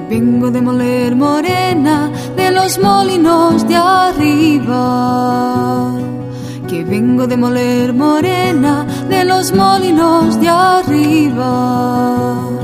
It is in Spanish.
vengo de moler morena de los molinos de arriba, que vengo de moler morena de los molinos de arriba.